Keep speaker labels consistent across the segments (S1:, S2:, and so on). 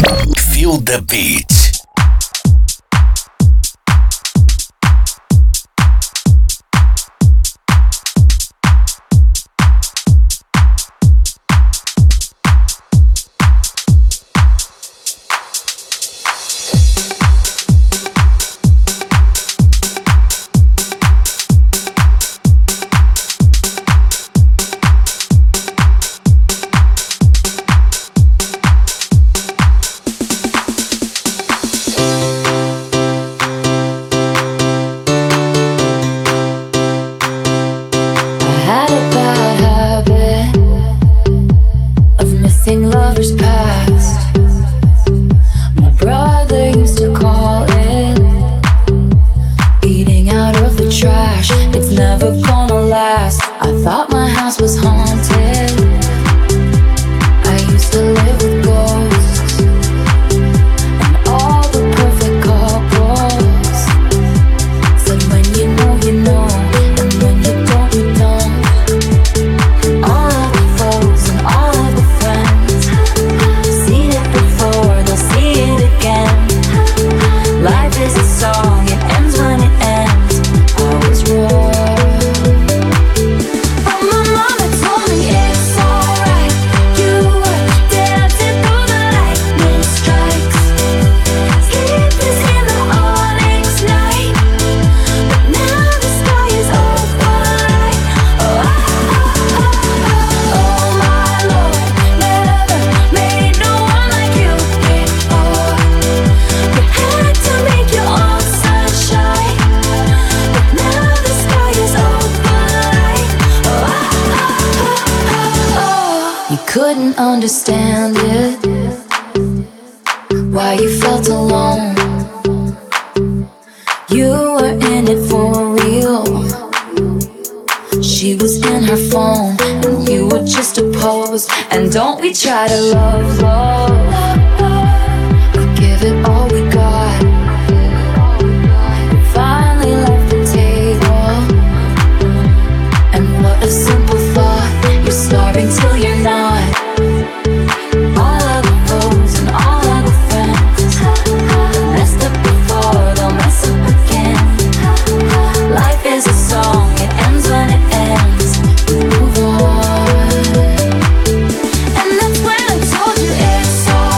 S1: Feel the beat.
S2: Lovers past. My brother used to call it eating out of the trash. It's never gonna last. I thought my house was haunted. I used to live with ghosts and all the perfect couples. Said when you know, you know, and when you don't, you don't. All of the foes and all of the friends, seen it before, they'll see it again. Life is a song, it ends when it ends. I was wrong, but my mama told me it's alright. You were dancing through the lightning strikes, sleepless in the morning's night. But now the sky is overnight. Oh, oh my Lord, never made no one like you before. You had to make your own sunshine, but now the sky is overnight. Oh, you couldn't understand it, why you felt alone. You were in it for real. She was in her phone, and you were just a pose. And don't we try to love, but give it all we got. We finally left the table, and what a simple thought. You're starving till you're not. All of the foes and all of the friends, messed up before, they'll mess up again. Life is a song, it ends when it ends. Move on. And that's when I told you it's alright.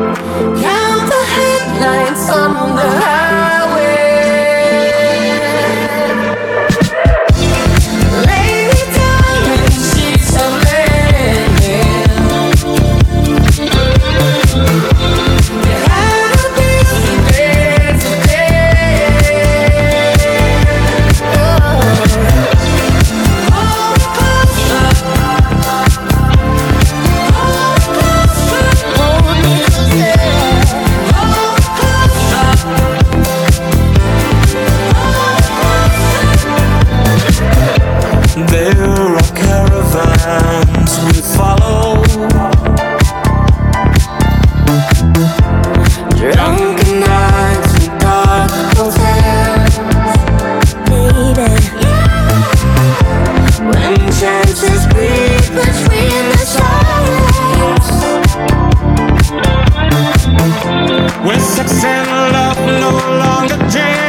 S2: Count the headlights on the highway. Lay me down in the sheets of linen. There had to be some day today. Hold me closer. Hold me closer.
S1: There are caravans we follow,
S2: Drunken nights and dark hotels, baby. When chances creep between the shadows.
S1: when sex and love no longer jam.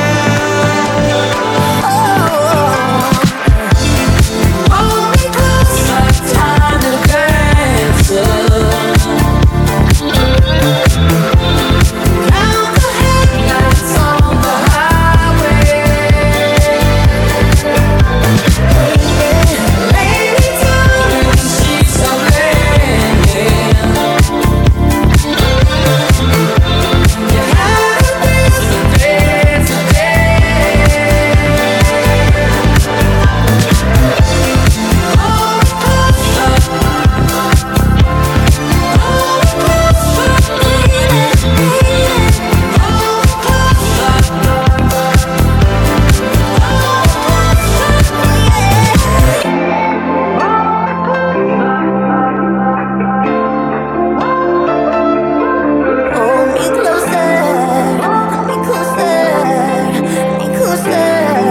S2: Hold me closer, time to dance. Count the headlights on the highway. Lay me down in the sheets of linen. You had to be some day today. Hold me closer. Hold me closer, baby. Hold me closer. Hold me closer. Hold me closer. Hold me closer.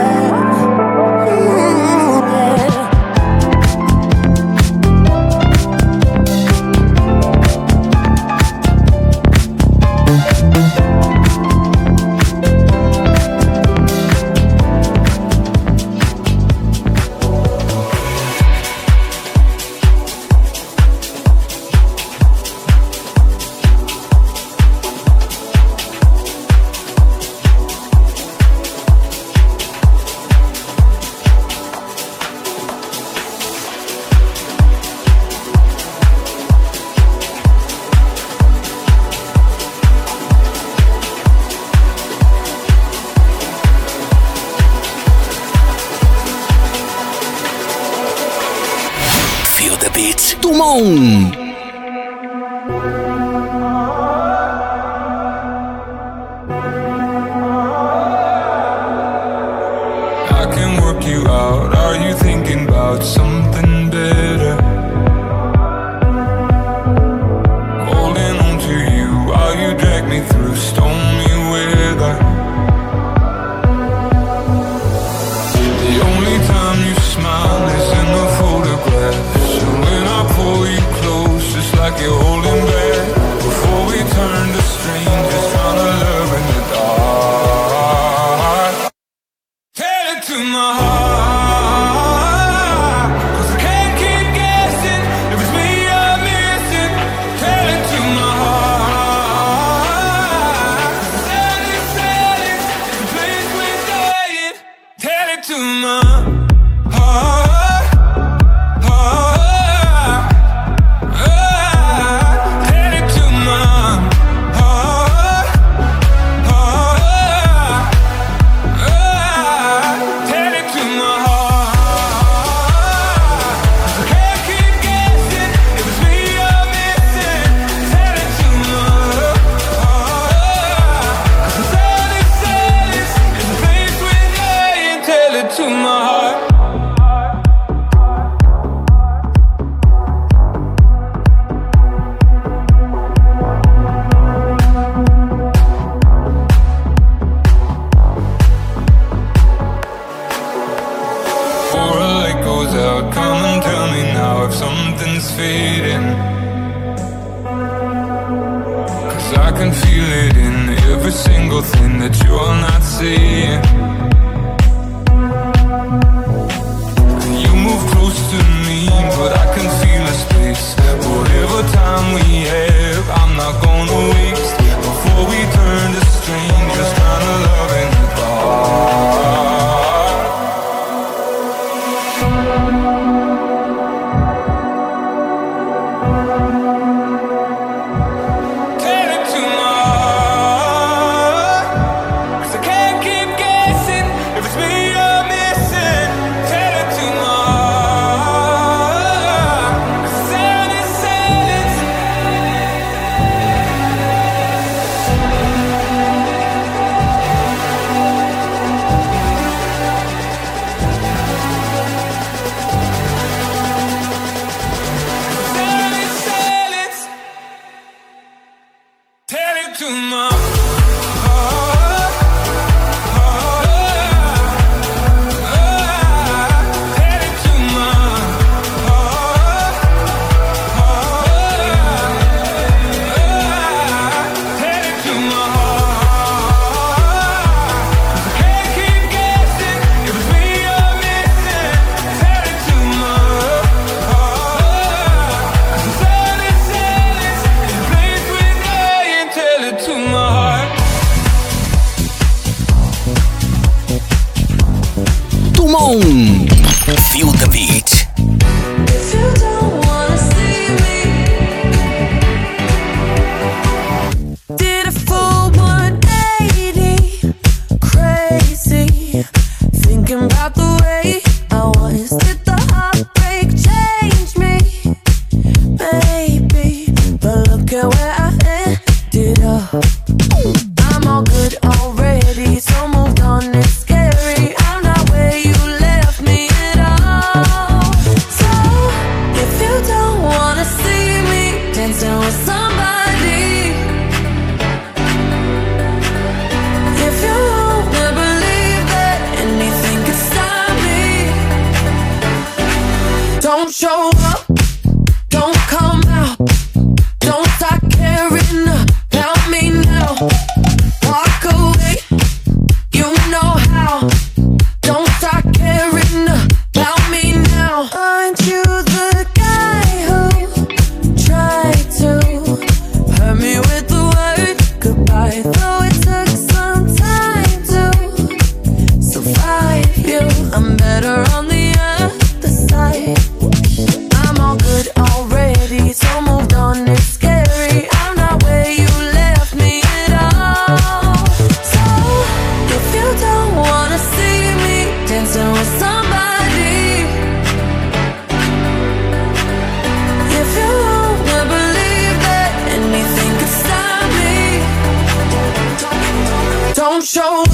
S3: Feel the beat. Tout le monde.
S4: I can work you out. Are you thinking about something better? Holding on to you while you drag me through stormy weather. The only time you smile is in the photographs. And when I pull you close, it's like you're holding back. Before we turn to strangers, trying to love in the dark. Tell it to my heart, 'cause I can't keep guessing if it's me you're missing. Tell it to my heart, 'cause silence is the place we're dying. Tell it to my heart, heart, heart. Tell it to my heart, heart. Tell it to my heart, 'cause I can't keep guessing if it's me you're missing. Tell it to my heart, 'cause silence is the place we're dying. Tell it to my heart. Before a light goes out, come and tell me now if something's fading. 'Cause I can feel it in every single thing that you're not seeing. And you move close to me, but I can feel a space. Whatever time we have, I'm not going wanna waste before we turn to strangers, kind of love in the dark. Tell it to my heart, 'cause I can't keep guessing if it's me you're missing. Tell it to my heart, 'cause the sound is silence. Sound is silence. Tell it to my heart, tell it to my heart, tell it to my heart. I can't keep guessing if it's me you're missing. Tell it to my heart, 'cause the sound is silence. This place we're dying. Tell it to my heart.
S3: Dumont. Feel the beat.
S2: If you don't wanna see me, did a full 180, crazy, thinking about the way I was. Did the heartbreak change me? Maybe, but look at where I ended up. I'm all good already, so moved on. It's scary. I'm not where you left me at all. So if you don't wanna see me dancing with somebody, if you wanna believe that anything could stop me, don't show up, don't come out, don't start caring about me now. Walk away, you know how. Don't start caring about me now. Aren't you the guy who tried to hurt me with the word goodbye? Though it took some time to survive you, I'm better on the other side. I'm all good already, so moved on. It's scary. I'm not where you left me at all. So if you don't wanna see me dancing with somebody, if you wanna believe that anything could stop me, don't show